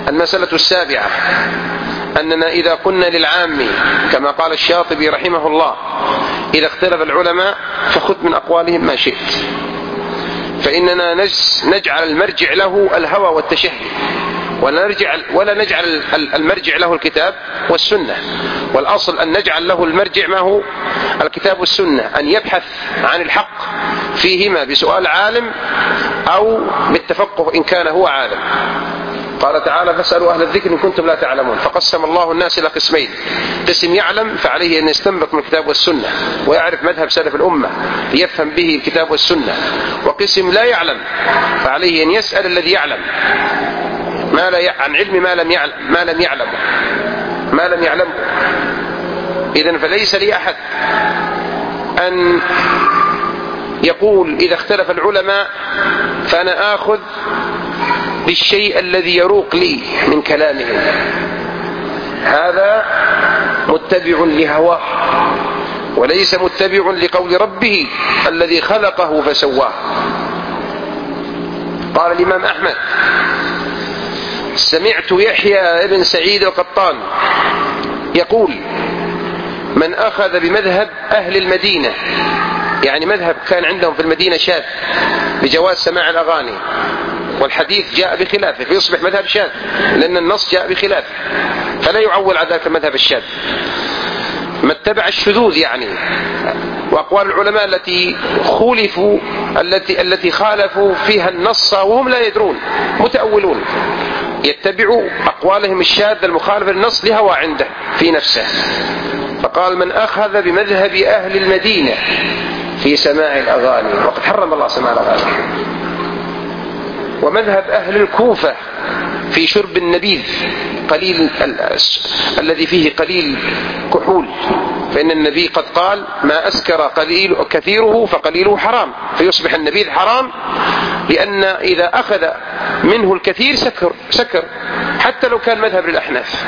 المسألة السابعة أننا إذا قلنا للعام كما قال الشاطبي رحمه الله: إذا اختلف العلماء فخذ من أقوالهم ما شئت، فإننا نجعل المرجع له الهوى والتشهي، ولا نجعل المرجع له الكتاب والسنة. والأصل أن نجعل له المرجع ما هو الكتاب والسنة، أن يبحث عن الحق فيهما بسؤال عالم أو بالتفقه إن كان هو عالم. قال تعالى: فاسألوا أهل الذكر إن كنتم لا تعلمون. فقسم الله الناس إلى قسمين: قسم يعلم فعليه أن يستنبط من الكتاب والسنة ويعرف مذهب سلف الأمة ليفهم به الكتاب والسنة، وقسم لا يعلم فعليه أن يسأل الذي يعلم عن علم ما لم يعلمه. إذن فليس لأحد أن يقول إذا اختلف العلماء فأنا آخذ بالشيء الذي يروق لي من كلامهم، هذا متبع لهواه وليس متبع لقول ربه الذي خلقه فسواه. قال الإمام أحمد: سمعت يحيى بن سعيد القطان يقول: من أخذ بمذهب أهل المدينة، يعني مذهب كان عندهم في المدينة شاذ بجواز سماع الأغاني، والحديث جاء بخلافه فيصبح مذهب شاذ لأن النص جاء بخلافه، فلا يعول على ذلك المذهب الشاذ. ما اتبع الشذوذ يعني، وأقوال العلماء التي خالفوا فيها النص وهم لا يدرون، متأولون، يتبعوا أقوالهم الشاذة المخالفة للنص لهوى عنده في نفسه. فقال: من أخذ بمذهب أهل المدينة في سماع الأغاني، وقد حرم الله سماع الأغاني. ومذهب أهل الكوفة في شرب النبيذ قليل الذي فيه قليل كحول، فإن النبي قد قال: ما أسكر كثيره فقليله حرام، فيصبح النبيذ حرام، لأن إذا أخذ منه الكثير سكر حتى لو كان مذهب للأحناف.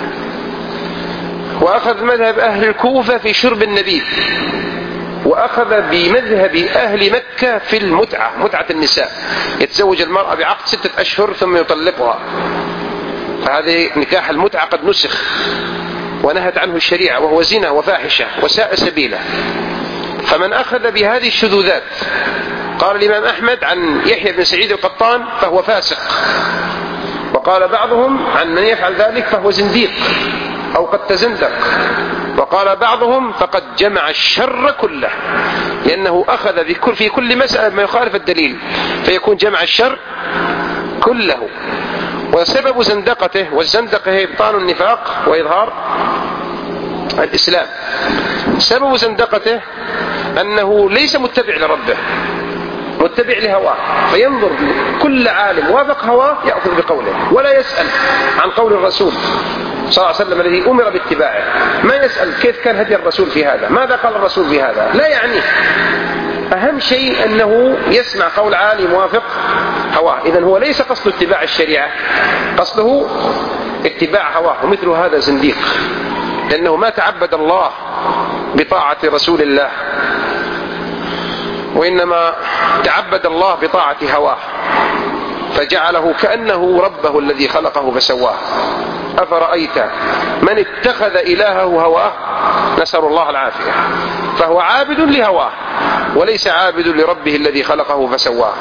وأخذ مذهب أهل الكوفة في شرب النبيذ، وأخذ بمذهب أهل مكة في المتعة، متعة النساء، يتزوج المرأة بعقد 6 أشهر ثم يطلقها، فهذه نكاح المتعة قد نسخ ونهت عنه الشريعة، وهو زنا وفاحشة وساء سبيله. فمن أخذ بهذه الشذوذات، قال الإمام أحمد عن يحيى بن سعيد القطان: فهو فاسق. وقال بعضهم عن من يفعل ذلك: فهو زنديق أو قد تزندق. وقال بعضهم: فقد جمع الشر كله، لأنه أخذ في كل مسألة ما يخالف الدليل، فيكون جمع الشر كله. وسبب زندقته، والزندقة إبطان النفاق وإظهار الإسلام، سبب زندقته أنه ليس متبع لربه، متبع لهواه، فينظر كل عالم وافق هواه يأخذ بقوله، ولا يسأل عن قول الرسول صلى الله عليه وسلم الذي أمر باتباعه، ما يسأل كيف كان هدي الرسول في هذا، ماذا قال الرسول في هذا، لا يعنيه. أهم شيء أنه يسمع قول عالم موافق هواه. إذن هو ليس قصده اتباع الشريعة، قصده اتباع هواه، ومثل هذا زنديق، لأنه ما تعبد الله بطاعة رسول الله، وإنما تعبد الله بطاعة هواه، فجعله كأنه ربه الذي خلقه فسواه. أفرأيت من اتخذ إلهه هواه، نسأل الله العافية، فهو عابد لهواه وليس عابد لربه الذي خلقه فسواه.